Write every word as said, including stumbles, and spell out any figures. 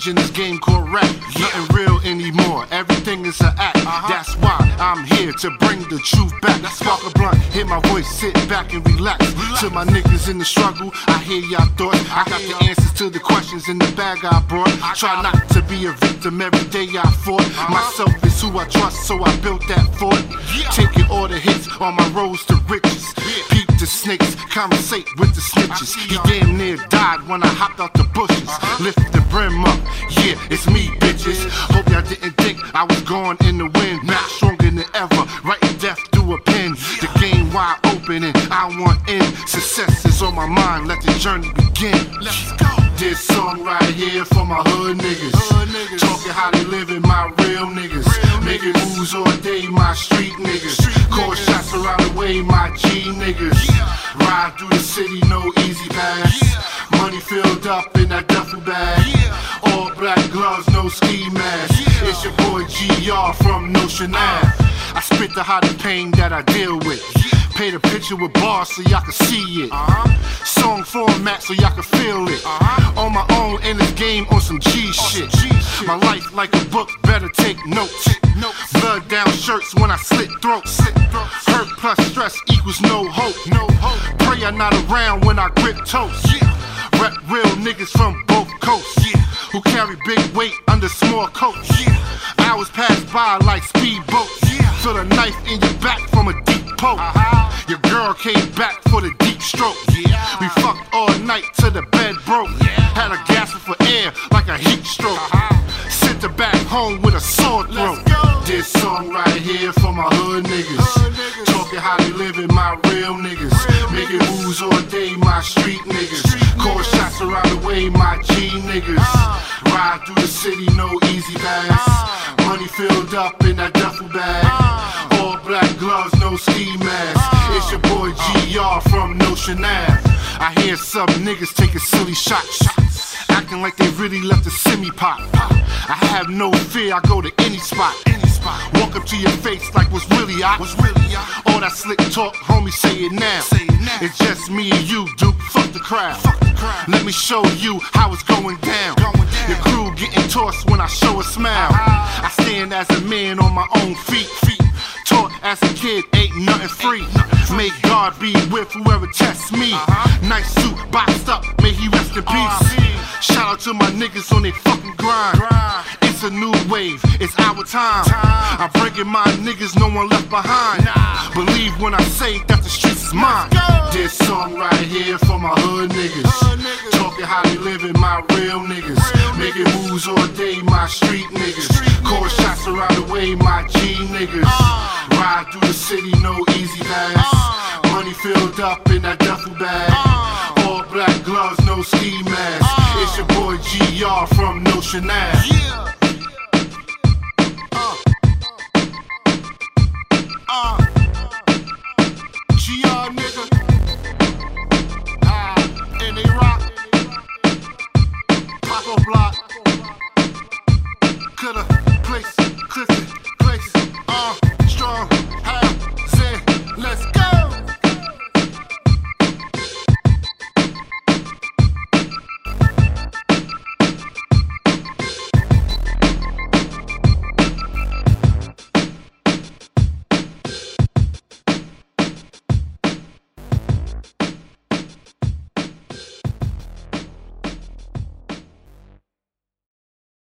change in this game called rap. Yeah. Nothing real anymore, everything is an act. Uh-huh. That's why I'm here to bring the truth back. Spark a blunt, hear my voice, sit back and relax. relax. To my niggas in the struggle, I hear y'all thoughts. I got the answers to the questions in the bag I brought. I Try not to be a victim, every day I fought. Uh-huh. Myself is who I trust, so I built that fort. Yeah. Taking all the hits on my roads to riches. Yeah. Peep the snakes, conversate with the snitches. He damn near died when I hopped out the bushes. Uh-huh. Lift the brim up, yeah, it's me, bitches. Hope y'all didn't think I was gone in the wind. Back stronger than ever, writing death through a pen. The game wide open and I want in. Success is on my mind, let the journey begin. Let's go. This song right here for my hood niggas. Hood niggas. Talking how they living, my real niggas. Real Making niggas. Moves all day, my street niggas. Street Call niggas. Shots around the way, my G niggas. Yeah. Ride through the city, no easy pass. Yeah. Money filled up in that duffel bag. Yeah. All black gloves, no ski mask. Yeah. It's your boy G R from Notion Ave. I spit the hottest pain that I deal with. Yeah. Paint a picture with bars so y'all can see it. Uh-huh. Song format so y'all can feel it. Uh-huh. On my own in this game on some G, on shit. Some G shit. My life like a book, better take notes. Take notes. Blood down shirts when I slit throats. Slit throats. Hurt plus stress equals no hope. No hope. Pray I'm not around when I grip toast. Yeah. Rep real niggas from both coasts. Yeah. Who carry big weight under small coats. Yeah. Hours pass by like speedboats. Yeah. Feel a knife in your back from a deep poke. Uh-huh. Your girl came back for the deep stroke. Yeah. We fucked all night till the bed broke. Yeah. Had a gasp for air like a heat stroke. Uh-huh. Sent her back home with a sore throat. This song right here for my hood niggas. Hood niggas. Talking how they living, my real niggas. Real Making niggas. Moves all day, my street niggas. Street Call niggas. Shots around the way, my G niggas. Uh. Ride through the city, no easy pass. Uh. Money filled up in that duffel bag. Uh. All black gloves, no ski mask. Uh. It's your boy G R from Notion Ave. I hear some niggas taking silly shots, acting like they really left the semi pop. I have no fear, I go to any spot. Any spot. Walk up to your face like what's really out. What's really out. All that slick talk, homie, say it now. Say it now. It's just me and you, Duke. Fuck the crowd. Fuck the crowd. Let me show you how it's going down. Going down. Your crew getting tossed when I show a smile. Uh-huh. I stand as a man on my own feet. feet. Taught as a kid, ain't nothing free. Ain't nothing free. May God be with whoever tests me. Uh-huh. Nice suit, boxed up, may he rest in peace. Uh-huh. Shout out to my niggas on they fucking grind. grind. It's a new wave, it's our time. time. I'm bringing my niggas, no one left behind. Nah. Believe when I say that the streets is mine. This song right here for my hood niggas. Hood niggas. Talking how they living, my real niggas. Real Making niggas. Moves all day, my street niggas. Street Call niggas. Shots around the way, my G niggas. Uh. Ride through the city, no easy pass. Uh. Money filled up in that duffel bag. Uh. All black gloves, no ski mask. Uh. It's your boy G R from Notion Ave. Yeah. Uh. Uh.